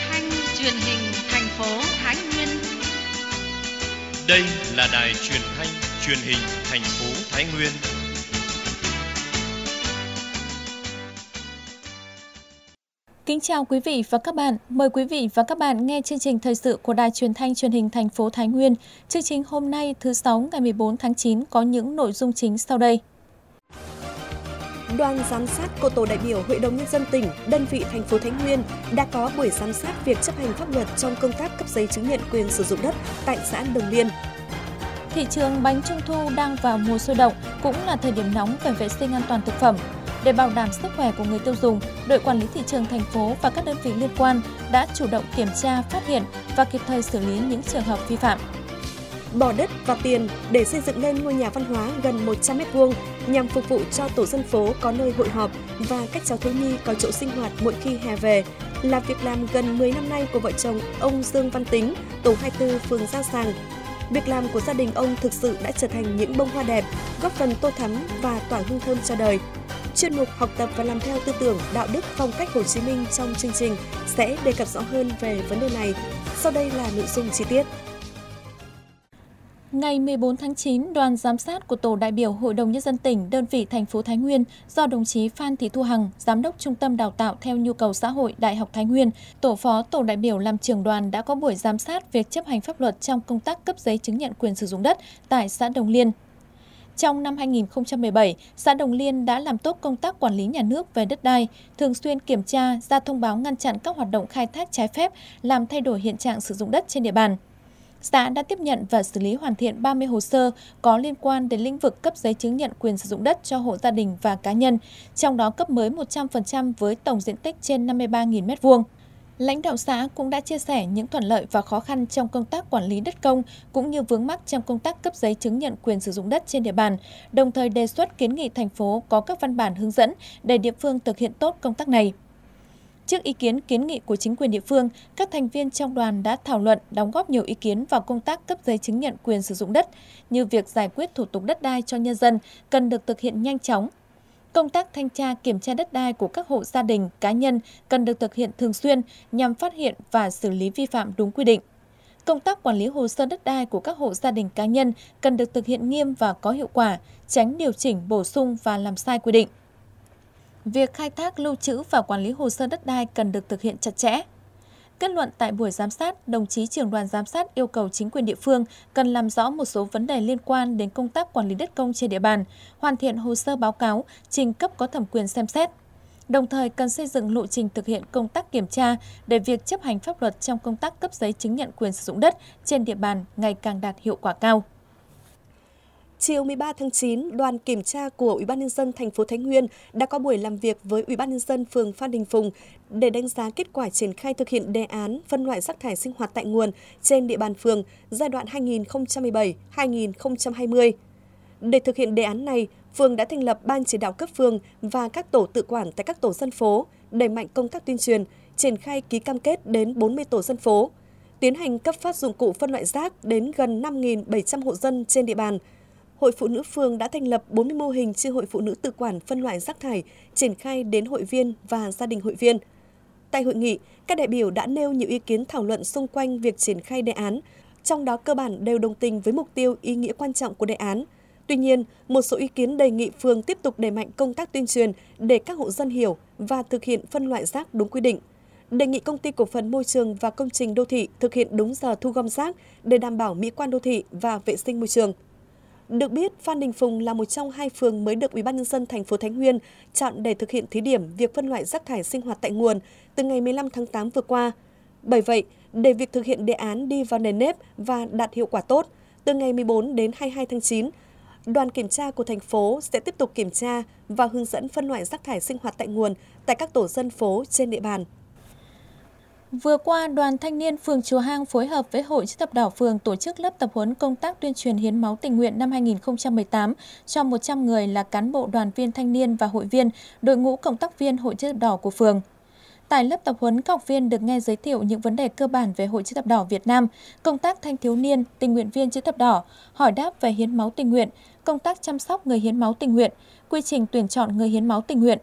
thanh truyền hình thành phố Thái Nguyên. Đây là đài truyền thanh truyền hình thành phố Thái Nguyên. Kính chào quý vị và các bạn. Mời quý vị và các bạn nghe chương trình thời sự của Đài Truyền thanh Truyền hình thành phố Thái Nguyên. Chương trình hôm nay thứ Sáu ngày 14 tháng 9 có những nội dung chính sau đây. Đoàn giám sát của Tổ đại biểu Hội đồng Nhân dân tỉnh, đơn vị thành phố Thái Nguyên đã có buổi giám sát việc chấp hành pháp luật trong công tác cấp giấy chứng nhận quyền sử dụng đất tại xã Đồng Liên. Thị trường bánh trung thu đang vào mùa sôi động, cũng là thời điểm nóng về vệ sinh an toàn thực phẩm. Để bảo đảm sức khỏe của người tiêu dùng, đội quản lý thị trường thành phố và các đơn vị liên quan đã chủ động kiểm tra, phát hiện và kịp thời xử lý những trường hợp vi phạm. Bỏ đất và tiền để xây dựng lên ngôi nhà văn hóa gần 100 m2 nhằm phục vụ cho tổ dân phố có nơi hội họp và các cháu thiếu nhi có chỗ sinh hoạt mỗi khi hè về là việc làm gần 10 năm nay của vợ chồng ông Dương Văn Tính, tổ 24 phường Gia Sàng. Việc làm của gia đình ông thực sự đã trở thành những bông hoa đẹp, góp phần tô thắm và tỏa hương thơm cho đời. Chuyên mục học tập và làm theo tư tưởng, đạo đức, phong cách Hồ Chí Minh trong chương trình sẽ đề cập rõ hơn về vấn đề này. Sau đây là nội dung chi tiết. Ngày 14 tháng 9, đoàn giám sát của Tổ đại biểu Hội đồng Nhân dân tỉnh, đơn vị thành phố Thái Nguyên do đồng chí Phan Thị Thu Hằng, Giám đốc Trung tâm Đào tạo theo nhu cầu xã hội Đại học Thái Nguyên, tổ phó Tổ đại biểu làm trưởng đoàn đã có buổi giám sát việc chấp hành pháp luật trong công tác cấp giấy chứng nhận quyền sử dụng đất tại xã Đồng Liên. Trong năm 2017, xã Đồng Liên đã làm tốt công tác quản lý nhà nước về đất đai, thường xuyên kiểm tra, ra thông báo ngăn chặn các hoạt động khai thác trái phép, làm thay đổi hiện trạng sử dụng đất trên địa bàn. Xã đã tiếp nhận và xử lý hoàn thiện 30 hồ sơ có liên quan đến lĩnh vực cấp giấy chứng nhận quyền sử dụng đất cho hộ gia đình và cá nhân, trong đó cấp mới 100% với tổng diện tích trên 53.000 m2. Lãnh đạo xã cũng đã chia sẻ những thuận lợi và khó khăn trong công tác quản lý đất công cũng như vướng mắc trong công tác cấp giấy chứng nhận quyền sử dụng đất trên địa bàn, đồng thời đề xuất kiến nghị thành phố có các văn bản hướng dẫn để địa phương thực hiện tốt công tác này. Trước ý kiến kiến nghị của chính quyền địa phương, các thành viên trong đoàn đã thảo luận, đóng góp nhiều ý kiến vào công tác cấp giấy chứng nhận quyền sử dụng đất, như việc giải quyết thủ tục đất đai cho nhân dân cần được thực hiện nhanh chóng. Công tác thanh tra kiểm tra đất đai của các hộ gia đình, cá nhân cần được thực hiện thường xuyên nhằm phát hiện và xử lý vi phạm đúng quy định. Công tác quản lý hồ sơ đất đai của các hộ gia đình cá nhân cần được thực hiện nghiêm và có hiệu quả, tránh điều chỉnh, bổ sung và làm sai quy định. Việc khai thác, lưu trữ và quản lý hồ sơ đất đai cần được thực hiện chặt chẽ. Kết luận tại buổi giám sát, đồng chí trưởng đoàn giám sát yêu cầu chính quyền địa phương cần làm rõ một số vấn đề liên quan đến công tác quản lý đất công trên địa bàn, hoàn thiện hồ sơ báo cáo, trình cấp có thẩm quyền xem xét. Đồng thời cần xây dựng lộ trình thực hiện công tác kiểm tra để việc chấp hành pháp luật trong công tác cấp giấy chứng nhận quyền sử dụng đất trên địa bàn ngày càng đạt hiệu quả cao. Chiều 13 tháng 9, đoàn kiểm tra của Ủy ban nhân dân thành phố Thái Nguyên đã có buổi làm việc với Ủy ban nhân dân phường Phan Đình Phùng để đánh giá kết quả triển khai thực hiện đề án phân loại rác thải sinh hoạt tại nguồn trên địa bàn phường giai đoạn 2017-2020. Để thực hiện đề án này, phường đã thành lập ban chỉ đạo cấp phường và các tổ tự quản tại các tổ dân phố, đẩy mạnh công tác tuyên truyền, triển khai ký cam kết đến 40 tổ dân phố, tiến hành cấp phát dụng cụ phân loại rác đến gần 5.700 hộ dân trên địa bàn. Hội Phụ nữ phường đã thành lập 40 mô hình chi hội phụ nữ tự quản phân loại rác thải, triển khai đến hội viên và gia đình hội viên. Tại hội nghị, các đại biểu đã nêu nhiều ý kiến thảo luận xung quanh việc triển khai đề án, trong đó cơ bản đều đồng tình với mục tiêu, ý nghĩa quan trọng của đề án. Tuy nhiên, một số ý kiến đề nghị phường tiếp tục đẩy mạnh công tác tuyên truyền để các hộ dân hiểu và thực hiện phân loại rác đúng quy định. Đề nghị Công ty Cổ phần Môi trường và Công trình Đô thị thực hiện đúng giờ thu gom rác để đảm bảo mỹ quan đô thị và vệ sinh môi trường. Được biết, Phan Đình Phùng là một trong 2 phường mới được Ủy ban nhân dân thành phố Thái Nguyên chọn để thực hiện thí điểm việc phân loại rác thải sinh hoạt tại nguồn từ ngày 15 tháng 8 vừa qua. Bởi vậy, để việc thực hiện đề án đi vào nền nếp và đạt hiệu quả tốt, từ ngày 14 đến 22 tháng 9, đoàn kiểm tra của thành phố sẽ tiếp tục kiểm tra và hướng dẫn phân loại rác thải sinh hoạt tại nguồn tại các tổ dân phố trên địa bàn. Vừa qua, Đoàn Thanh niên phường Chùa Hang phối hợp với Hội Chữ thập đỏ phường tổ chức lớp tập huấn công tác tuyên truyền hiến máu tình nguyện năm 2018 cho 100 người là cán bộ đoàn viên thanh niên và hội viên, đội ngũ cộng tác viên Hội Chữ thập đỏ của phường. Tại lớp tập huấn, các học viên được nghe giới thiệu những vấn đề cơ bản về Hội Chữ thập đỏ Việt Nam, công tác thanh thiếu niên, tình nguyện viên Chữ thập đỏ, hỏi đáp về hiến máu tình nguyện, công tác chăm sóc người hiến máu tình nguyện, quy trình tuyển chọn người hiến máu tình nguyện.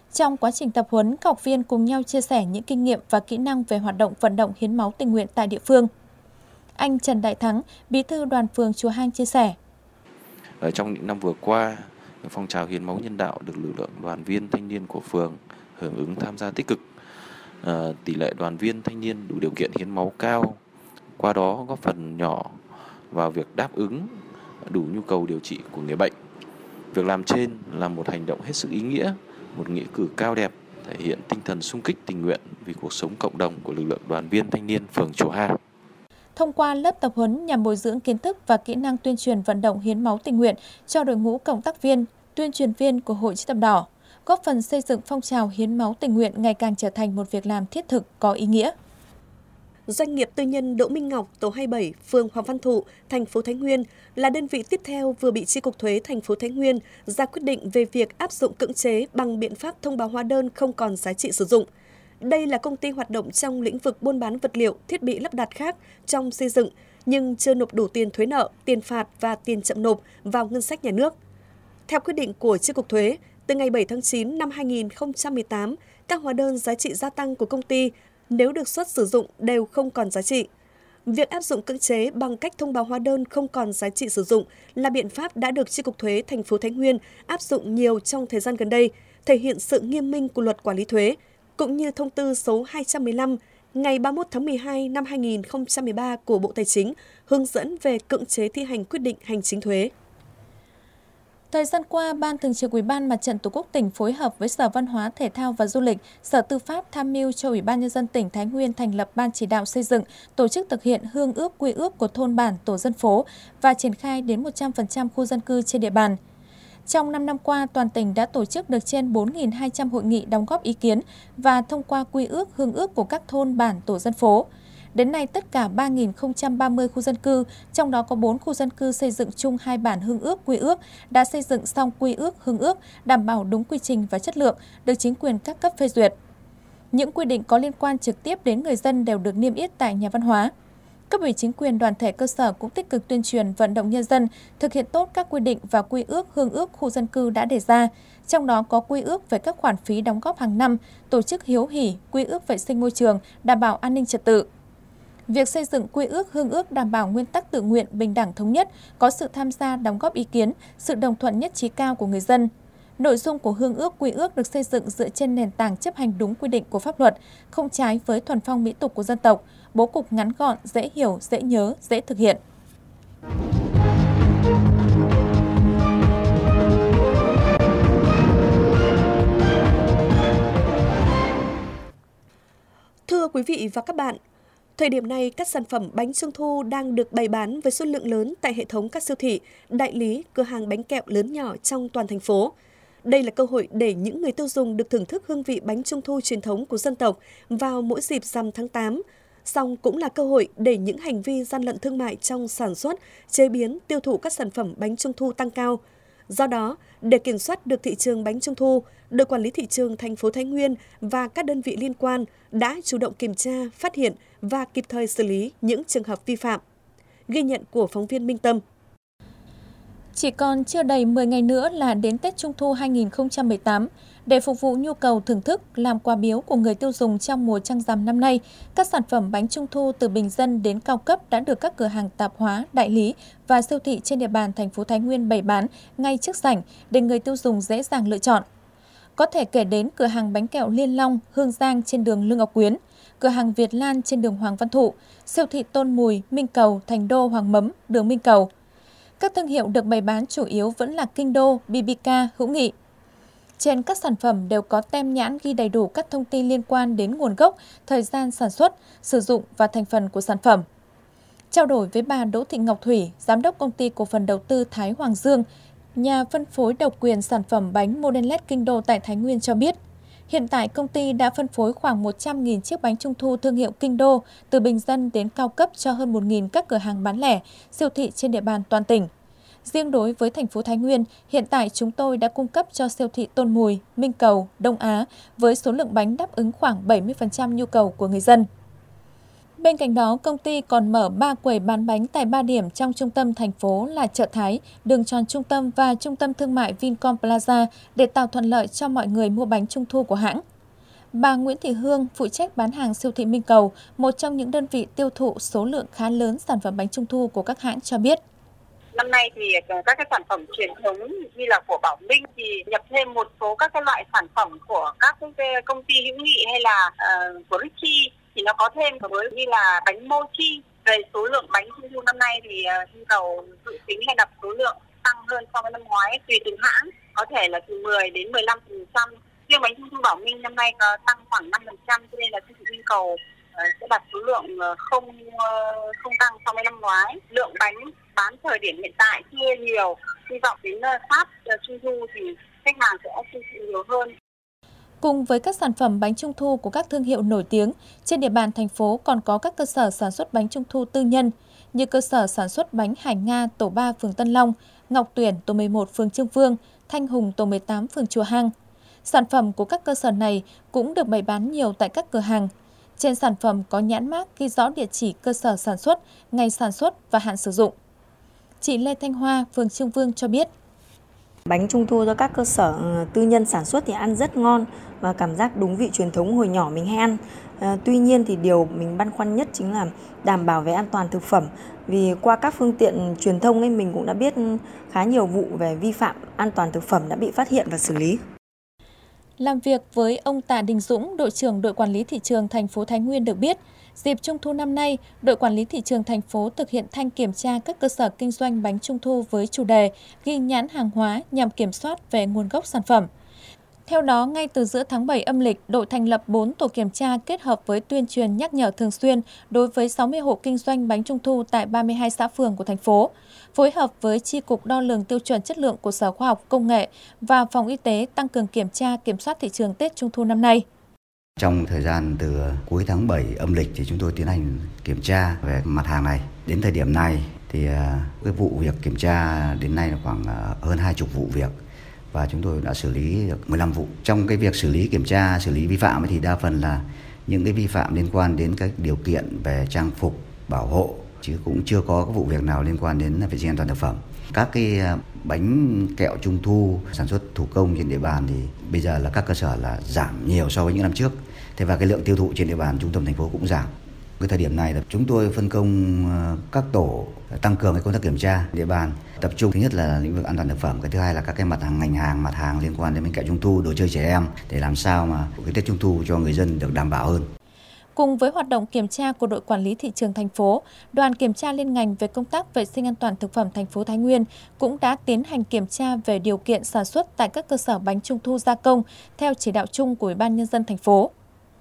Trong quá trình tập huấn, các học viên cùng nhau chia sẻ những kinh nghiệm và kỹ năng về hoạt động vận động hiến máu tình nguyện tại địa phương. Anh Trần Đại Thắng, Bí thư đoàn phường Chùa Hang chia sẻ. Trong những năm vừa qua, phong trào hiến máu nhân đạo được lực lượng đoàn viên thanh niên của phường hưởng ứng tham gia tích cực. Tỷ lệ đoàn viên thanh niên đủ điều kiện hiến máu cao, qua đó góp phần nhỏ vào việc đáp ứng đủ nhu cầu điều trị của người bệnh. Việc làm trên là một hành động hết sức ý nghĩa, một nghĩa cử cao đẹp, thể hiện tinh thần xung kích tình nguyện vì cuộc sống cộng đồng của lực lượng đoàn viên thanh niên phường Chùa Hang. Thông qua lớp tập huấn nhằm bồi dưỡng kiến thức và kỹ năng tuyên truyền vận động hiến máu tình nguyện cho đội ngũ cộng tác viên, tuyên truyền viên của Hội Chữ thập đỏ, góp phần xây dựng phong trào hiến máu tình nguyện ngày càng trở thành một việc làm thiết thực có ý nghĩa. Doanh nghiệp tư nhân Đỗ Minh Ngọc, tổ 27, phường Hoàng Văn Thụ, thành phố Thái Nguyên là đơn vị tiếp theo vừa bị Chi cục Thuế thành phố Thái Nguyên ra quyết định về việc áp dụng cưỡng chế bằng biện pháp thông báo hóa đơn không còn giá trị sử dụng. Đây là công ty hoạt động trong lĩnh vực buôn bán vật liệu, thiết bị lắp đặt khác trong xây dựng nhưng chưa nộp đủ tiền thuế nợ, tiền phạt và tiền chậm nộp vào ngân sách nhà nước. Theo quyết định của Chi cục Thuế, từ ngày 7 tháng 9 năm 2018, các hóa đơn giá trị gia tăng của công ty nếu được xuất sử dụng đều không còn giá trị. Việc áp dụng cưỡng chế bằng cách thông báo hóa đơn không còn giá trị sử dụng là biện pháp đã được Chi cục Thuế thành phố Thái Nguyên áp dụng nhiều trong thời gian gần đây, thể hiện sự nghiêm minh của luật quản lý thuế, cũng như thông tư số 215 ngày 31 tháng 12 năm 2013 của Bộ Tài chính hướng dẫn về cưỡng chế thi hành quyết định hành chính thuế. Thời gian qua, Ban Thường trực Ủy ban Mặt trận Tổ quốc tỉnh phối hợp với Sở Văn hóa, Thể thao và Du lịch, Sở Tư pháp tham mưu cho Ủy ban Nhân dân tỉnh Thái Nguyên thành lập Ban chỉ đạo xây dựng, tổ chức thực hiện hương ước quy ước của thôn bản, tổ dân phố và triển khai đến 100% khu dân cư trên địa bàn. Trong 5 năm qua, toàn tỉnh đã tổ chức được trên 4.200 hội nghị đóng góp ý kiến và thông qua quy ước, hương ước của các thôn bản, tổ dân phố. Đến nay, tất cả 3.030 khu dân cư, trong đó có 4 khu dân cư xây dựng chung 2 bản hương ước, quy ước, đã xây dựng xong quy ước, hương ước, đảm bảo đúng quy trình và chất lượng, được chính quyền các cấp phê duyệt. Những quy định có liên quan trực tiếp đến người dân đều được niêm yết tại nhà văn hóa. Cấp ủy chính quyền đoàn thể cơ sở cũng tích cực tuyên truyền vận động nhân dân thực hiện tốt các quy định và quy ước, hương ước khu dân cư đã đề ra, trong đó có quy ước về các khoản phí đóng góp hàng năm, tổ chức hiếu hỉ, quy ước vệ sinh môi trường, đảm bảo an ninh trật tự. Việc xây dựng quy ước, hương ước đảm bảo nguyên tắc tự nguyện, bình đẳng thống nhất, có sự tham gia đóng góp ý kiến, sự đồng thuận nhất trí cao của người dân. Nội dung của hương ước, quy ước được xây dựng dựa trên nền tảng chấp hành đúng quy định của pháp luật, không trái với thuần phong mỹ tục của dân tộc, bố cục ngắn gọn, dễ hiểu, dễ nhớ, dễ thực hiện. Thưa quý vị và các bạn, thời điểm này, các sản phẩm bánh trung thu đang được bày bán với số lượng lớn tại hệ thống các siêu thị, đại lý, cửa hàng bánh kẹo lớn nhỏ trong toàn thành phố. Đây là cơ hội để những người tiêu dùng được thưởng thức hương vị bánh trung thu truyền thống của dân tộc vào mỗi dịp rằm tháng 8. Song cũng là cơ hội để những hành vi gian lận thương mại trong sản xuất, chế biến, tiêu thụ các sản phẩm bánh trung thu tăng cao. Do đó, để kiểm soát được thị trường bánh trung thu, đội quản lý thị trường thành phố Thái Nguyên và các đơn vị liên quan đã chủ động kiểm tra, phát hiện và kịp thời xử lý những trường hợp vi phạm. Ghi nhận của phóng viên Minh Tâm. Chỉ còn chưa đầy 10 ngày nữa là đến Tết Trung thu 2018. Để phục vụ nhu cầu thưởng thức, làm quà biếu của người tiêu dùng trong mùa trăng rằm năm nay, các sản phẩm bánh Trung thu từ bình dân đến cao cấp đã được các cửa hàng tạp hóa, đại lý và siêu thị trên địa bàn thành phố Thái Nguyên bày bán ngay trước sảnh để người tiêu dùng dễ dàng lựa chọn. Có thể kể đến cửa hàng bánh kẹo Liên Long, Hương Giang trên đường Lương Ngọc Quyến, cửa hàng Việt Lan trên đường Hoàng Văn Thụ, siêu thị Tôn Mùi, Minh Cầu, Thành Đô, Hoàng Mấm, đường Minh Cầu. Các thương hiệu được bày bán chủ yếu vẫn là Kinh Đô, BBK, Hữu Nghị. Trên các sản phẩm đều có tem nhãn ghi đầy đủ các thông tin liên quan đến nguồn gốc, thời gian sản xuất, sử dụng và thành phần của sản phẩm. Trao đổi với bà Đỗ Thị Ngọc Thủy, Giám đốc Công ty Cổ phần Đầu tư Thái Hoàng Dương, nhà phân phối độc quyền sản phẩm bánh Modenlet Kinh Đô tại Thái Nguyên cho biết, hiện tại công ty đã phân phối khoảng 100.000 chiếc bánh trung thu thương hiệu Kinh Đô từ bình dân đến cao cấp cho hơn 1.000 các cửa hàng bán lẻ, siêu thị trên địa bàn toàn tỉnh. Riêng đối với thành phố Thái Nguyên, hiện tại chúng tôi đã cung cấp cho siêu thị Tôn Mùi, Minh Cầu, Đông Á với số lượng bánh đáp ứng khoảng 70% nhu cầu của người dân. Bên cạnh đó, công ty còn mở 3 quầy bán bánh tại 3 điểm trong trung tâm thành phố là chợ Thái, đường Tròn Trung tâm và trung tâm thương mại Vincom Plaza để tạo thuận lợi cho mọi người mua bánh trung thu của hãng. Bà Nguyễn Thị Hương, phụ trách bán hàng siêu thị Minh Cầu, một trong những đơn vị tiêu thụ số lượng khá lớn sản phẩm bánh trung thu của các hãng cho biết. Năm nay thì các cái sản phẩm truyền thống như là của Bảo Minh thì nhập thêm một số các cái loại sản phẩm của các cái công ty hữu nghị hay là của Richie thì nó có thêm với như là bánh mochi. Về số lượng bánh trung thu năm nay thì nhu cầu dự tính là đặt số lượng tăng hơn so với năm ngoái, tùy từng hãng, có thể là từ 10 đến 15%. Riêng bánh trung thu Bảo Minh năm nay có tăng khoảng 5%, cho nên là siêu thị Minh Cầu sẽ đặt số lượng không tăng so với năm ngoái. Lượng bánh bán thời điểm hiện tại chưa nhiều, hy vọng đến sát trung thu thì khách hàng sẽ tiêu thụ nhiều hơn. Cùng với các sản phẩm bánh trung thu của các thương hiệu nổi tiếng, trên địa bàn thành phố còn có các cơ sở sản xuất bánh trung thu tư nhân như cơ sở sản xuất bánh Hải Nga tổ 3 phường Tân Long, Ngọc Tuyển tổ 11 phường Trương Vương, Thanh Hùng tổ 18 phường Chùa Hang. Sản phẩm của các cơ sở này cũng được bày bán nhiều tại các cửa hàng. Trên sản phẩm có nhãn mác ghi rõ địa chỉ cơ sở sản xuất, ngày sản xuất và hạn sử dụng. Chị Lê Thanh Hoa, phường Trương Vương cho biết. Bánh trung thu do các cơ sở tư nhân sản xuất thì ăn rất ngon và cảm giác đúng vị truyền thống hồi nhỏ mình hay ăn. Tuy nhiên thì điều mình băn khoăn nhất chính là đảm bảo về an toàn thực phẩm. Vì qua các phương tiện truyền thông ấy mình cũng đã biết khá nhiều vụ về vi phạm an toàn thực phẩm đã bị phát hiện và xử lý. Làm việc với ông Tạ Đình Dũng, đội trưởng đội quản lý thị trường thành phố Thái Nguyên được biết, dịp Trung thu năm nay, đội quản lý thị trường thành phố thực hiện thanh kiểm tra các cơ sở kinh doanh bánh trung thu với chủ đề ghi nhãn hàng hóa nhằm kiểm soát về nguồn gốc sản phẩm. Theo đó, ngay từ giữa tháng 7 âm lịch, đội thành lập 4 tổ kiểm tra kết hợp với tuyên truyền nhắc nhở thường xuyên đối với 60 hộ kinh doanh bánh trung thu tại 32 xã phường của thành phố, phối hợp với Chi cục Đo lường Tiêu chuẩn Chất lượng của Sở Khoa học Công nghệ và Phòng Y tế tăng cường kiểm tra kiểm soát thị trường Tết Trung thu năm nay. Trong thời gian từ cuối tháng 7 âm lịch thì chúng tôi tiến hành kiểm tra về mặt hàng này. Đến thời điểm này thì cái vụ việc kiểm tra đến nay là khoảng hơn 20 vụ việc và chúng tôi đã xử lý được 15 vụ. Trong cái việc xử lý kiểm tra, xử lý vi phạm thì đa phần là những cái vi phạm liên quan đến các điều kiện về trang phục, bảo hộ, chứ cũng chưa có cái vụ việc nào liên quan đến vệ sinh an toàn thực phẩm. Các cái bánh kẹo trung thu sản xuất thủ công trên địa bàn thì bây giờ là các cơ sở là giảm nhiều so với những năm trước. Thế và cái lượng tiêu thụ trên địa bàn trung tâm thành phố cũng giảm. Cái thời điểm này là chúng tôi phân công các tổ tăng cường cái công tác kiểm tra địa bàn, tập trung thứ nhất là lĩnh vực an toàn thực phẩm, cái thứ hai là các cái mặt hàng ngành hàng, mặt hàng liên quan đến bánh kẹo trung thu, đồ chơi trẻ em để làm sao mà cái Tết Trung thu cho người dân được đảm bảo hơn. Cùng với hoạt động kiểm tra của đội quản lý thị trường thành phố, đoàn kiểm tra liên ngành về công tác vệ sinh an toàn thực phẩm thành phố Thái Nguyên cũng đã tiến hành kiểm tra về điều kiện sản xuất tại các cơ sở bánh trung thu gia công theo chỉ đạo chung của Ủy ban Nhân dân thành phố.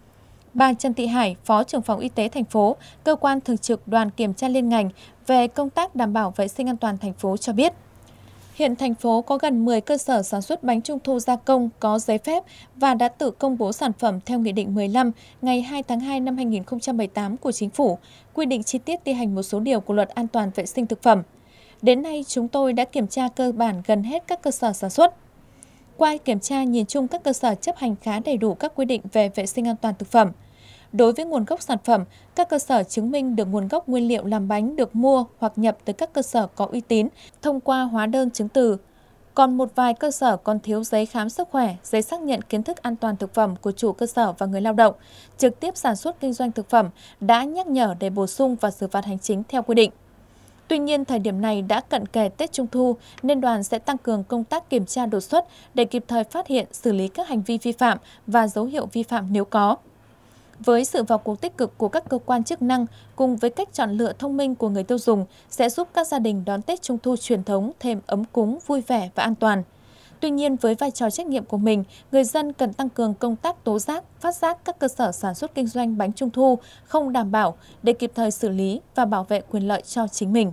Bà Trần Thị Hải, Phó trưởng phòng Y tế thành phố, cơ quan thường trực đoàn kiểm tra liên ngành về công tác đảm bảo vệ sinh an toàn thành phố cho biết, hiện thành phố có gần 10 cơ sở sản xuất bánh trung thu gia công có giấy phép và đã tự công bố sản phẩm theo Nghị định 15 ngày 2 tháng 2 năm 2018 của Chính phủ, quy định chi tiết thi hành một số điều của Luật An toàn vệ sinh thực phẩm. Đến nay, chúng tôi đã kiểm tra cơ bản gần hết các cơ sở sản xuất. Qua kiểm tra, nhìn chung các cơ sở chấp hành khá đầy đủ các quy định về vệ sinh an toàn thực phẩm. Đối với nguồn gốc sản phẩm, các cơ sở chứng minh được nguồn gốc nguyên liệu làm bánh được mua hoặc nhập từ các cơ sở có uy tín thông qua hóa đơn chứng từ. Còn một vài cơ sở còn thiếu giấy khám sức khỏe, giấy xác nhận kiến thức an toàn thực phẩm của chủ cơ sở và người lao động, trực tiếp sản xuất kinh doanh thực phẩm đã nhắc nhở để bổ sung và xử phạt hành chính theo quy định. Tuy nhiên, thời điểm này đã cận kề Tết Trung thu nên đoàn sẽ tăng cường công tác kiểm tra đột xuất để kịp thời phát hiện, xử lý các hành vi vi phạm và dấu hiệu vi phạm nếu có. Với sự vào cuộc tích cực của các cơ quan chức năng cùng với cách chọn lựa thông minh của người tiêu dùng sẽ giúp các gia đình đón Tết Trung thu truyền thống thêm ấm cúng, vui vẻ và an toàn. Tuy nhiên, với vai trò trách nhiệm của mình, người dân cần tăng cường công tác tố giác, phát giác các cơ sở sản xuất kinh doanh bánh trung thu không đảm bảo để kịp thời xử lý và bảo vệ quyền lợi cho chính mình.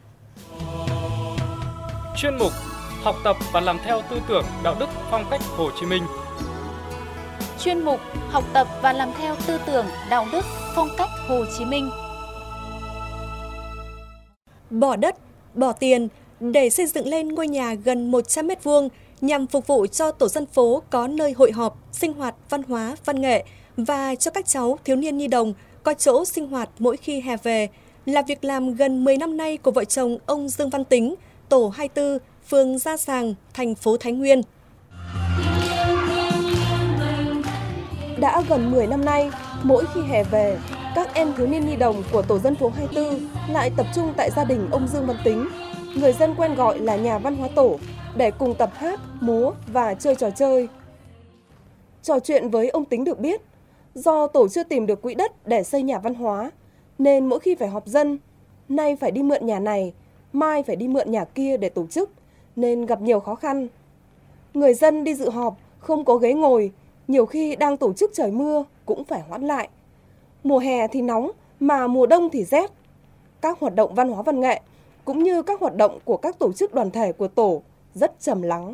Chuyên mục Học tập và làm theo tư tưởng đạo đức phong cách Hồ Chí Minh. Chuyên mục Học tập và làm theo tư tưởng đạo đức phong cách Hồ Chí Minh. Bỏ đất, bỏ tiền để xây dựng lên ngôi nhà gần 100 m2 nhằm phục vụ cho tổ dân phố có nơi hội họp, sinh hoạt văn hóa, văn nghệ và cho các cháu thiếu niên nhi đồng có chỗ sinh hoạt mỗi khi hè về là việc làm gần 10 năm nay của vợ chồng ông Dương Văn Tính, tổ 24, phường Gia Sàng, thành phố Thái Nguyên. Đã gần 10 năm nay, mỗi khi hè về, các em thiếu niên nhi đồng của tổ dân phố 24 lại tập trung tại gia đình ông Dương Văn Tính, người dân quen gọi là nhà văn hóa tổ, để cùng tập hát, múa và chơi trò chơi. Trò chuyện với ông Tính được biết, do tổ chưa tìm được quỹ đất để xây nhà văn hóa, nên mỗi khi phải họp dân, nay phải đi mượn nhà này, mai phải đi mượn nhà kia để tổ chức, nên gặp nhiều khó khăn. Người dân đi dự họp không có ghế ngồi, nhiều khi đang tổ chức trời mưa cũng phải hoãn lại. Mùa hè thì nóng, mà mùa đông thì rét. Các hoạt động văn hóa văn nghệ cũng như các hoạt động của các tổ chức đoàn thể của tổ rất trầm lắng.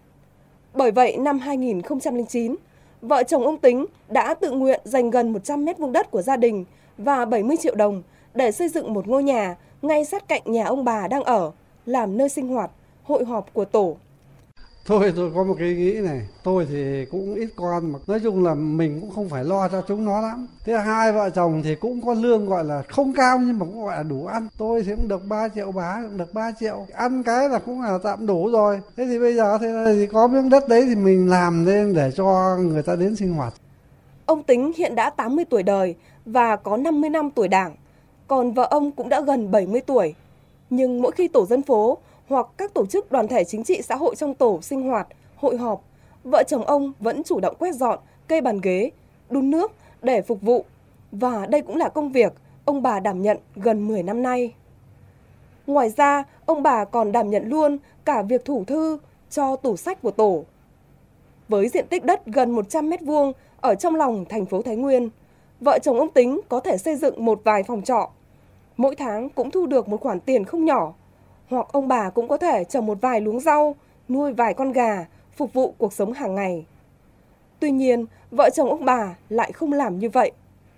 Bởi vậy, năm 2009, vợ chồng ông Tính đã tự nguyện dành gần 100 mét vuông đất của gia đình và 70 triệu đồng để xây dựng một ngôi nhà ngay sát cạnh nhà ông bà đang ở, làm nơi sinh hoạt, hội họp của tổ. Tôi có một cái ý nghĩ này, tôi thì cũng ít con mà nói chung là mình cũng không phải lo cho chúng nó lắm. Thế hai vợ chồng thì cũng có lương gọi là không cao nhưng mà cũng gọi là đủ ăn. Tôi thì cũng được 3 triệu, bà cũng được 3 triệu. Ăn cái là cũng là tạm đủ rồi. Thế thì bây giờ thì có miếng đất đấy thì mình làm lên để cho người ta đến sinh hoạt. Ông Tính hiện đã 80 tuổi đời và có 50 năm tuổi Đảng, còn vợ ông cũng đã gần 70 tuổi. Nhưng mỗi khi tổ dân phố hoặc các tổ chức đoàn thể chính trị xã hội trong tổ sinh hoạt, hội họp, vợ chồng ông vẫn chủ động quét dọn, kê bàn ghế, đun nước để phục vụ. Và đây cũng là công việc ông bà đảm nhận gần 10 năm nay. Ngoài ra, ông bà còn đảm nhận luôn cả việc thủ thư cho tủ sách của tổ. Với diện tích đất gần 100 m2 ở trong lòng thành phố Thái Nguyên, vợ chồng ông Tính có thể xây dựng một vài phòng trọ. Mỗi tháng cũng thu được một khoản tiền không nhỏ. Hoặc ông bà cũng có thể trồng một vài luống rau, nuôi vài con gà, phục vụ cuộc sống hàng ngày. Tuy nhiên, vợ chồng ông bà lại không làm như vậy.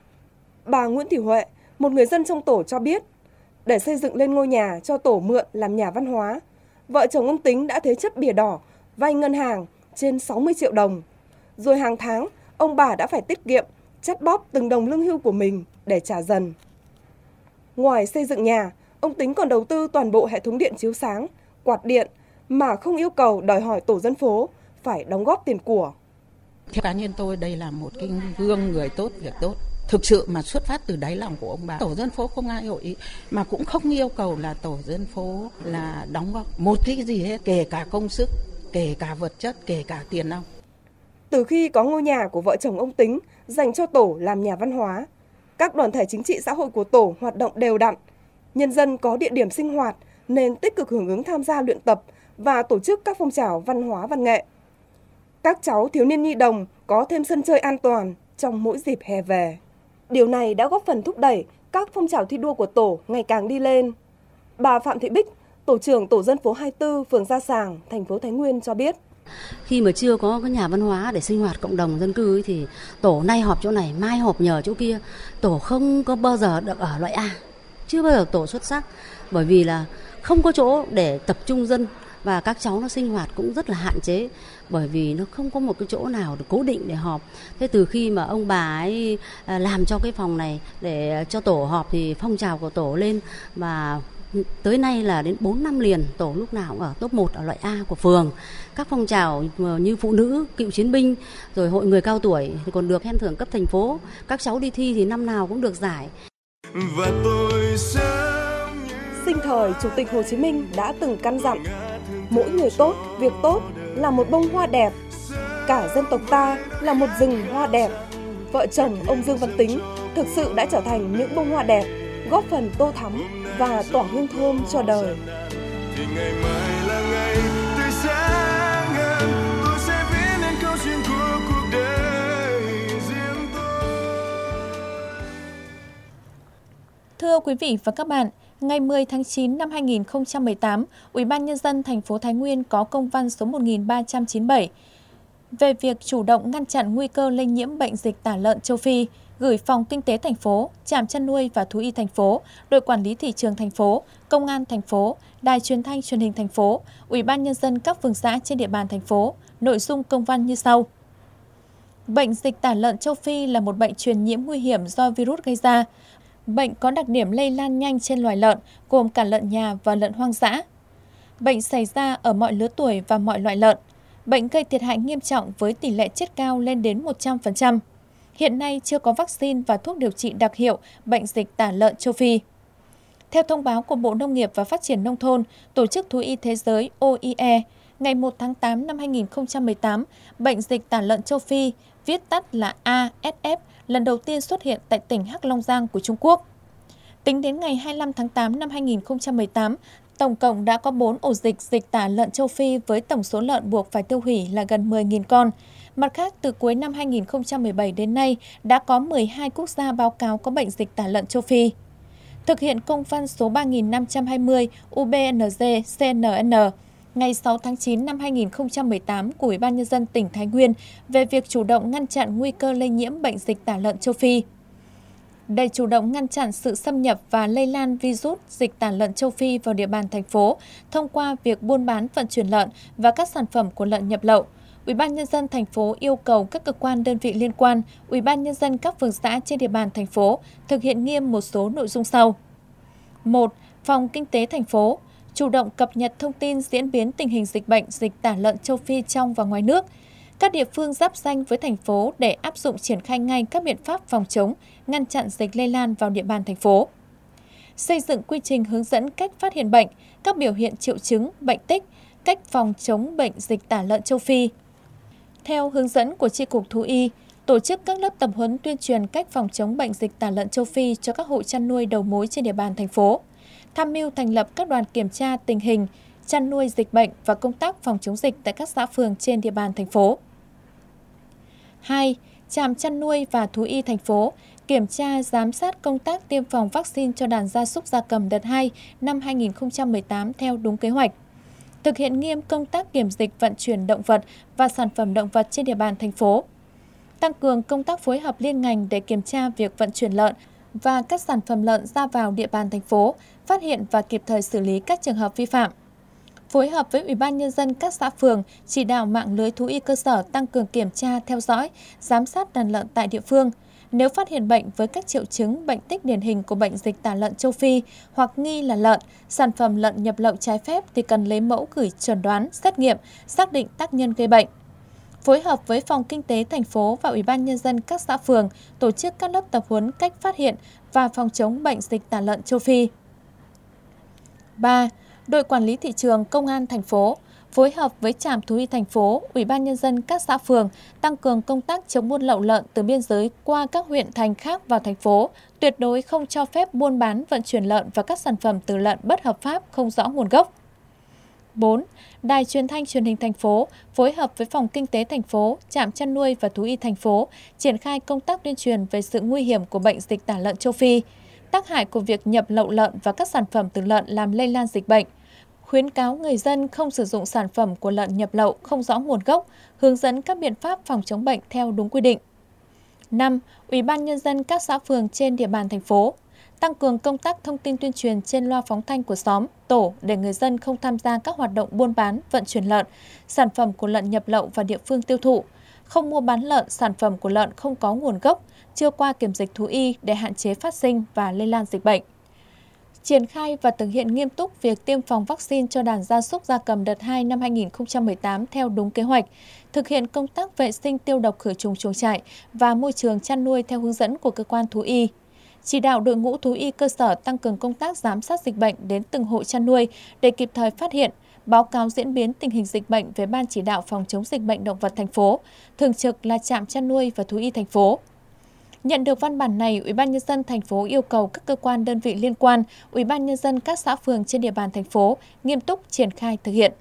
Bà Nguyễn Thị Huệ, một người dân trong tổ cho biết, để xây dựng lên ngôi nhà cho tổ mượn làm nhà văn hóa, vợ chồng ông Tính đã thế chấp bìa đỏ, vay ngân hàng trên 60 triệu đồng. Rồi hàng tháng, ông bà đã phải tiết kiệm, chắt bóp từng đồng lương hưu của mình để trả dần. Ngoài xây dựng nhà, ông Tính còn đầu tư toàn bộ hệ thống điện chiếu sáng, quạt điện mà không yêu cầu đòi hỏi tổ dân phố phải đóng góp tiền của. Theo cá nhân tôi, đây là một cái gương người tốt, việc tốt. Thực sự mà xuất phát từ đáy lòng của ông bà. Tổ dân phố không ai hội ý, mà cũng không yêu cầu là tổ dân phố là đóng góp một cái gì hết, kể cả công sức, kể cả vật chất, kể cả tiền nong. Từ khi có ngôi nhà của vợ chồng ông Tính dành cho tổ làm nhà văn hóa, các đoàn thể chính trị xã hội của tổ hoạt động đều đặn. Nhân dân có địa điểm sinh hoạt nên tích cực hưởng ứng tham gia luyện tập và tổ chức các phong trào văn hóa văn nghệ. Các cháu thiếu niên nhi đồng có thêm sân chơi an toàn trong mỗi dịp hè về. Điều này đã góp phần thúc đẩy các phong trào thi đua của tổ ngày càng đi lên. Bà Phạm Thị Bích, tổ trưởng tổ dân phố 24, phường Gia Sàng, thành phố Thái Nguyên cho biết. Khi mà chưa có cái nhà văn hóa để sinh hoạt cộng đồng dân cư ấy, thì tổ nay họp chỗ này, mai họp nhờ chỗ kia. Tổ không có bao giờ được ở loại A, chưa bao giờ tổ xuất sắc, bởi vì là không có chỗ để tập trung dân và các cháu nó sinh hoạt cũng rất là hạn chế, bởi vì nó không có một cái chỗ nào được cố định để họp. Thế từ khi mà ông bà ấy làm cho cái phòng này để cho tổ họp thì phong trào của tổ lên, và tới nay là đến 4 năm liền tổ lúc nào cũng ở top 1 ở loại A của phường. Các phong trào như phụ nữ, cựu chiến binh, rồi hội người cao tuổi thì còn được khen thưởng cấp thành phố. Các cháu đi thi thì năm nào cũng được giải. Và tôi sinh thời Chủ tịch Hồ Chí Minh đã từng căn dặn: mỗi người tốt, việc tốt là một bông hoa đẹp, cả dân tộc ta là một rừng hoa đẹp. Vợ chồng ông Dương Văn Tính thực sự đã trở thành những bông hoa đẹp, góp phần tô thắm và tỏa hương thơm cho đời. Thì ngày mai là ngày tươi sáng hơn, tôi sẽ viết nên câu chuyện của cuộc đời riêng tôi. Thưa quý vị và các bạn, ngày 10 tháng 9 năm 2018, Ủy ban Nhân dân thành phố Thái Nguyên có công văn số 1397 về việc chủ động ngăn chặn nguy cơ lây nhiễm bệnh dịch tả lợn châu Phi, gửi Phòng Kinh tế thành phố, Trạm chăn nuôi và Thú y thành phố, Đội quản lý thị trường thành phố, Công an thành phố, Đài truyền thanh truyền hình thành phố, Ủy ban Nhân dân các phường xã trên địa bàn thành phố. Nội dung công văn như sau. Bệnh dịch tả lợn châu Phi là một bệnh truyền nhiễm nguy hiểm do virus gây ra. Bệnh có đặc điểm lây lan nhanh trên loài lợn, gồm cả lợn nhà và lợn hoang dã. Bệnh xảy ra ở mọi lứa tuổi và mọi loại lợn. Bệnh gây thiệt hại nghiêm trọng với tỷ lệ chết cao lên đến 100%. Hiện nay chưa có vaccine và thuốc điều trị đặc hiệu bệnh dịch tả lợn châu Phi. Theo thông báo của Bộ Nông nghiệp và Phát triển Nông thôn, Tổ chức Thú y Thế giới OIE, ngày 1 tháng 8 năm 2018, bệnh dịch tả lợn châu Phi, viết tắt là ASF, lần đầu tiên xuất hiện tại tỉnh Hắc Long Giang của Trung Quốc. Tính đến ngày 25 tháng 8 năm 2018, tổng cộng đã có 4 ổ dịch tả lợn châu Phi với tổng số lợn buộc phải tiêu hủy là gần 10.000 con. Mặt khác, từ cuối năm 2017 đến nay, đã có 12 quốc gia báo cáo có bệnh dịch tả lợn châu Phi. Thực hiện công văn số 3520 UBNZ-CNN ngày 6 tháng 9 năm 2018 của Ủy ban Nhân dân tỉnh Thái Nguyên về việc chủ động ngăn chặn nguy cơ lây nhiễm bệnh dịch tả lợn châu Phi. Để chủ động ngăn chặn sự xâm nhập và lây lan virus dịch tả lợn châu Phi vào địa bàn thành phố thông qua việc buôn bán vận chuyển lợn và các sản phẩm của lợn nhập lậu, Ủy ban Nhân dân thành phố yêu cầu các cơ quan đơn vị liên quan, Ủy ban Nhân dân các phường xã trên địa bàn thành phố thực hiện nghiêm một số nội dung sau. 1. Phòng Kinh tế thành phố chủ động cập nhật thông tin diễn biến tình hình dịch bệnh dịch tả lợn châu Phi trong và ngoài nước, các địa phương giáp ranh với thành phố để áp dụng triển khai ngay các biện pháp phòng chống, ngăn chặn dịch lây lan vào địa bàn thành phố. Xây dựng quy trình hướng dẫn cách phát hiện bệnh, các biểu hiện triệu chứng, bệnh tích, cách phòng chống bệnh dịch tả lợn châu Phi. Theo hướng dẫn của Chi cục Thú y, tổ chức các lớp tập huấn tuyên truyền cách phòng chống bệnh dịch tả lợn châu Phi cho các hộ chăn nuôi đầu mối trên địa bàn thành phố. Tham mưu thành lập các đoàn kiểm tra tình hình chăn nuôi dịch bệnh và công tác phòng chống dịch tại các xã phường trên địa bàn thành phố. 2. Trạm chăn nuôi và thú y thành phố kiểm tra giám sát công tác tiêm phòng vaccine cho đàn gia súc gia cầm đợt 2 năm 2018 theo đúng kế hoạch. Thực hiện nghiêm công tác kiểm dịch vận chuyển động vật và sản phẩm động vật trên địa bàn thành phố. Tăng cường công tác phối hợp liên ngành để kiểm tra việc vận chuyển lợn và các sản phẩm lợn ra vào địa bàn thành phố, phát hiện và kịp thời xử lý các trường hợp vi phạm. Phối hợp với Ủy ban Nhân dân các xã phường, chỉ đạo mạng lưới thú y cơ sở tăng cường kiểm tra, theo dõi, giám sát đàn lợn tại địa phương. Nếu phát hiện bệnh với các triệu chứng bệnh tích điển hình của bệnh dịch tả lợn châu Phi hoặc nghi là lợn, sản phẩm lợn nhập lậu trái phép thì cần lấy mẫu gửi chẩn đoán, xét nghiệm, xác định tác nhân gây bệnh. Phối hợp với Phòng Kinh tế thành phố và Ủy ban Nhân dân các xã phường tổ chức các lớp tập huấn cách phát hiện và phòng chống bệnh dịch tả lợn châu Phi. 3. Đội quản lý thị trường Công an thành phố phối hợp với Trạm Thú y thành phố, Ủy ban Nhân dân các xã phường tăng cường công tác chống buôn lậu lợn từ biên giới qua các huyện thành khác vào thành phố, tuyệt đối không cho phép buôn bán vận chuyển lợn và các sản phẩm từ lợn bất hợp pháp không rõ nguồn gốc. 4. Đài Truyền thanh Truyền hình thành phố phối hợp với Phòng Kinh tế thành phố, Trạm chăn nuôi và Thú y thành phố triển khai công tác tuyên truyền về sự nguy hiểm của bệnh dịch tả lợn châu Phi, tác hại của việc nhập lậu lợn và các sản phẩm từ lợn làm lây lan dịch bệnh, khuyến cáo người dân không sử dụng sản phẩm của lợn nhập lậu không rõ nguồn gốc, hướng dẫn các biện pháp phòng chống bệnh theo đúng quy định. 5. Ủy ban Nhân dân các xã phường trên địa bàn thành phố tăng cường công tác thông tin tuyên truyền trên loa phóng thanh của xóm, tổ để người dân không tham gia các hoạt động buôn bán, vận chuyển lợn, sản phẩm của lợn nhập lậu vào địa phương tiêu thụ, không mua bán lợn, sản phẩm của lợn không có nguồn gốc, chưa qua kiểm dịch thú y để hạn chế phát sinh và lây lan dịch bệnh. Triển khai và thực hiện nghiêm túc việc tiêm phòng vaccine cho đàn gia súc gia cầm đợt 2 năm 2018 theo đúng kế hoạch, thực hiện công tác vệ sinh tiêu độc khử trùng chuồng trại và môi trường chăn nuôi theo hướng dẫn của cơ quan thú y. Chỉ đạo đội ngũ thú y cơ sở tăng cường công tác giám sát dịch bệnh đến từng hộ chăn nuôi để kịp thời phát hiện, báo cáo diễn biến tình hình dịch bệnh về Ban chỉ đạo phòng chống dịch bệnh động vật thành phố, thường trực là Trạm chăn nuôi và Thú y thành phố. Nhận được văn bản này, Ủy ban Nhân dân thành phố yêu cầu các cơ quan đơn vị liên quan, Ủy ban Nhân dân các xã phường trên địa bàn thành phố nghiêm túc triển khai thực hiện.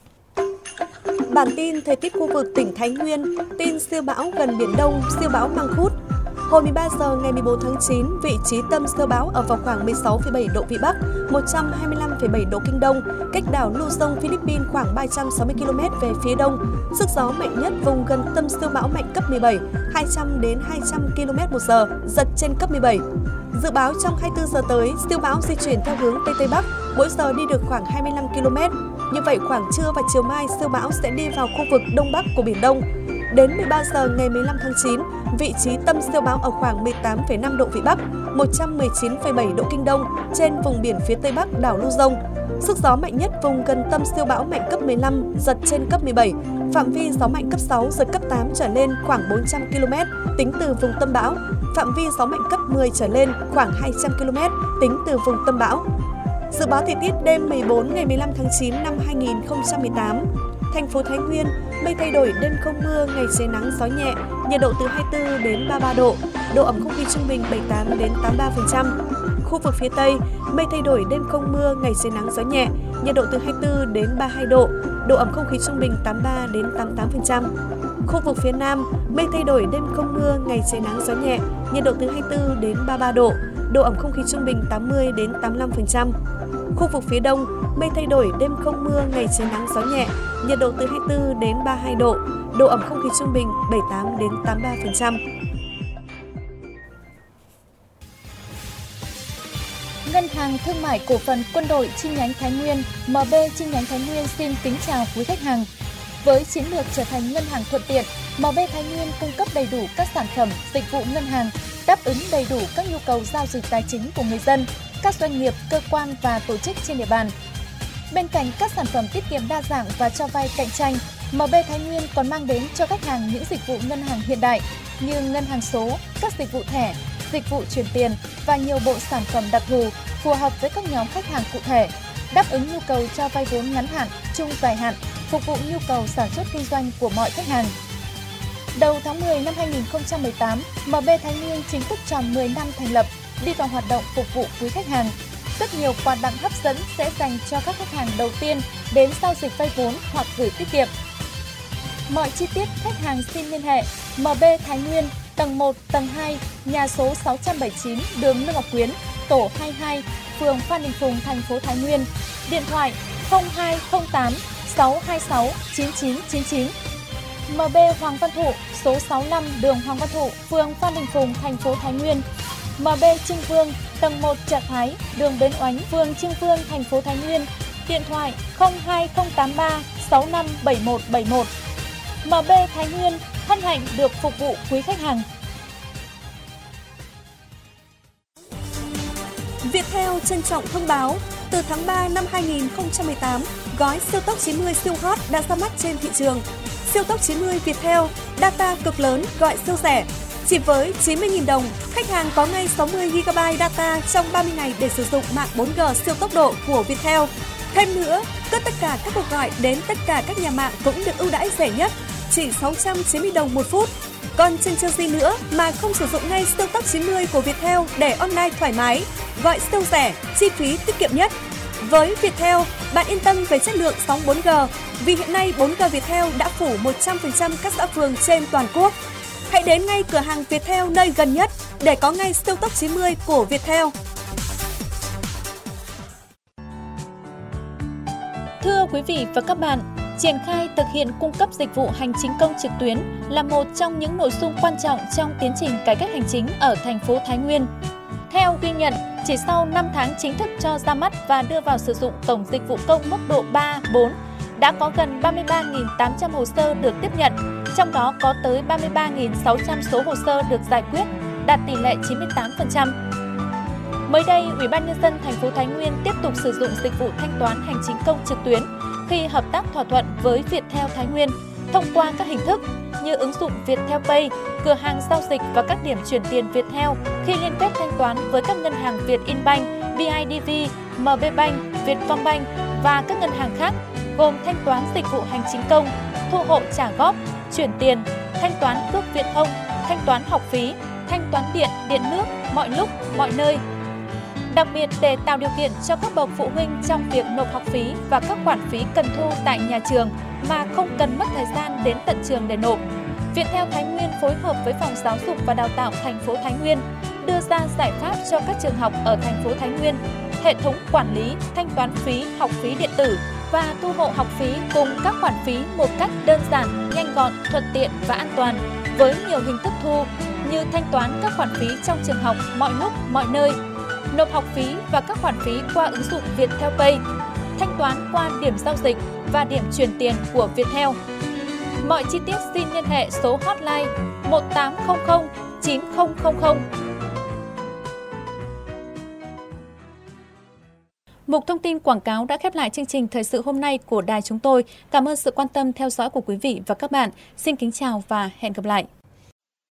Bản tin thời tiết khu vực tỉnh Thái Nguyên, tin siêu bão gần Biển Đông, siêu bão Mangkhut. Hồi 13 giờ ngày 14 tháng 9, vị trí tâm siêu bão ở vào khoảng 16,7 độ Vĩ Bắc, 125,7 độ Kinh Đông, cách đảo Luzon, Philippines khoảng 360 km về phía đông. Sức gió mạnh nhất vùng gần tâm siêu bão mạnh cấp 17, 200 đến 200 km/h, giật trên cấp 17. Dự báo trong 24 giờ tới, siêu bão di chuyển theo hướng Tây Tây Bắc, mỗi giờ đi được khoảng 25 km. Như vậy, khoảng trưa và chiều mai, siêu bão sẽ đi vào khu vực Đông Bắc của Biển Đông. Đến 13 giờ ngày 15 tháng 9, vị trí tâm siêu bão ở khoảng 18,5 độ Vĩ Bắc, 119,7 độ Kinh Đông trên vùng biển phía Tây Bắc đảo Luzon. Sức gió mạnh nhất vùng gần tâm siêu bão mạnh cấp 15, giật trên cấp 17. Phạm vi gió mạnh cấp 6, giật cấp 8 trở lên khoảng 400 km tính từ vùng tâm bão. Phạm vi gió mạnh cấp 10 trở lên khoảng 200 km tính từ vùng tâm bão. Dự báo thời tiết đêm 14 ngày 15 tháng 9 năm 2018. Thành phố Thái Nguyên, mây thay đổi, đêm không mưa, ngày trời nắng, gió nhẹ, nhiệt độ từ 24 đến 33 độ, độ ẩm không khí trung bình 78 đến 83%. Khu vực phía Tây, mây thay đổi, đêm không mưa, ngày trời nắng, gió nhẹ, nhiệt độ từ 24 đến 32 độ, độ ẩm không khí trung bình 83 đến 88%. Khu vực phía Nam, mây thay đổi, đêm không mưa, ngày trời nắng, gió nhẹ, nhiệt độ từ 24 đến 33 độ, độ ẩm không khí trung bình 80 đến 85%. Khu vực phía Đông, mây thay đổi, đêm không mưa, ngày trời nắng, gió nhẹ, nhiệt độ từ 24 đến 32 độ, độ ẩm không khí trung bình 78 đến 83%. Ngân hàng Thương mại Cổ phần Quân đội chi nhánh Thái Nguyên, MB chi nhánh Thái Nguyên xin kính chào quý khách hàng. Với chiến lược trở thành ngân hàng thuận tiện, MB Thái Nguyên cung cấp đầy đủ các sản phẩm, dịch vụ ngân hàng, đáp ứng đầy đủ các nhu cầu giao dịch tài chính của người dân, các doanh nghiệp, cơ quan và tổ chức trên địa bàn. Bên cạnh các sản phẩm tiết kiệm đa dạng và cho vay cạnh tranh, MB Thái Nguyên còn mang đến cho khách hàng những dịch vụ ngân hàng hiện đại như ngân hàng số, các dịch vụ thẻ, dịch vụ chuyển tiền và nhiều bộ sản phẩm đặc thù phù hợp với các nhóm khách hàng cụ thể, đáp ứng nhu cầu cho vay vốn ngắn hạn, trung dài hạn, phục vụ nhu cầu sản xuất kinh doanh của mọi khách hàng. Đầu tháng 10 năm 2018, MB Thái Nguyên chính thức tròn 10 năm thành lập, đi vào hoạt động phục vụ quý khách hàng. Rất nhiều quà tặng hấp dẫn sẽ dành cho các khách hàng đầu tiên đến giao dịch vay vốn hoặc gửi tiết kiệm. Mọi chi tiết khách hàng xin liên hệ MB Thái Nguyên, tầng 1, tầng 2, nhà số 679, đường Lương Ngọc Quyến, tổ 22, phường Phan Đình Phùng, thành phố Thái Nguyên. Điện thoại 0208 626 9999. MB Hoàng Văn Thụ, số 65, đường Hoàng Văn Thụ, phường Phan Đình Phùng, thành phố Thái Nguyên. MB Trưng Vương, tầng 1 Trà Thái, đường Bến Oánh, phường Trưng Vương, thành phố Thái Nguyên. Điện thoại 02083 657171. MB Thái Nguyên hân hạnh được phục vụ quý khách hàng. Viettel trân trọng thông báo, từ tháng 3 năm 2018, gói siêu tốc 90 siêu hot đã ra mắt trên thị trường. Siêu tốc 90 Viettel, data cực lớn, gọi siêu rẻ. Chỉ với 90.000 đồng, khách hàng có ngay 60 GB data trong 30 ngày để sử dụng mạng 4G siêu tốc độ của Viettel. Thêm nữa, tất cả các cuộc gọi đến tất cả các nhà mạng cũng được ưu đãi rẻ nhất, chỉ 690 đồng một phút. Còn chần chờ gì nữa mà không sử dụng ngay siêu tốc 90 của Viettel để online thoải mái, gọi siêu rẻ, chi phí tiết kiệm nhất. Với Viettel, bạn yên tâm về chất lượng sóng 4G, vì hiện nay 4G Viettel đã phủ 100% các xã phường trên toàn quốc. Hãy đến ngay cửa hàng Viettel nơi gần nhất để có ngay siêu tốc 90 của Viettel. Thưa quý vị và các bạn, triển khai thực hiện cung cấp dịch vụ hành chính công trực tuyến là một trong những nội dung quan trọng trong tiến trình cải cách hành chính ở thành phố Thái Nguyên. Theo ghi nhận, chỉ sau 5 tháng chính thức cho ra mắt và đưa vào sử dụng cổng dịch vụ công mức độ 3, 4, đã có gần 33.800 hồ sơ được tiếp nhận, trong đó có tới 33.600 số hồ sơ được giải quyết, đạt tỷ lệ 98%. Mới đây, Ủy ban Nhân dân thành phố Thái Nguyên tiếp tục sử dụng dịch vụ thanh toán hành chính công trực tuyến khi hợp tác thỏa thuận với Viettel Thái Nguyên thông qua các hình thức như ứng dụng Viettel Pay, cửa hàng giao dịch và các điểm chuyển tiền Viettel khi liên kết thanh toán với các ngân hàng Vietinbank, BIDV, MB Bank, Vietcombank và các ngân hàng khác, gồm thanh toán dịch vụ hành chính công, thu hộ trả góp, chuyển tiền, thanh toán cước viễn thông, thanh toán học phí, thanh toán điện, điện nước, mọi lúc, mọi nơi. Đặc biệt để tạo điều kiện cho các bậc phụ huynh trong việc nộp học phí và các khoản phí cần thu tại nhà trường mà không cần mất thời gian đến tận trường để nộp, Viettel Thái Nguyên phối hợp với Phòng Giáo dục và Đào tạo thành phố Thái Nguyên đưa ra giải pháp cho các trường học ở thành phố Thái Nguyên, hệ thống quản lý, thanh toán phí, học phí điện tử và thu hộ học phí cùng các khoản phí một cách đơn giản, nhanh gọn, thuận tiện và an toàn với nhiều hình thức thu như thanh toán các khoản phí trong trường học mọi lúc, mọi nơi, nộp học phí và các khoản phí qua ứng dụng Viettel Pay, thanh toán qua điểm giao dịch và điểm chuyển tiền của Viettel. Mọi chi tiết xin liên hệ số hotline 1800 9000. Mục thông tin quảng cáo đã khép lại chương trình thời sự hôm nay của đài chúng tôi. Cảm ơn sự quan tâm theo dõi của quý vị và các bạn. Xin kính chào và hẹn gặp lại.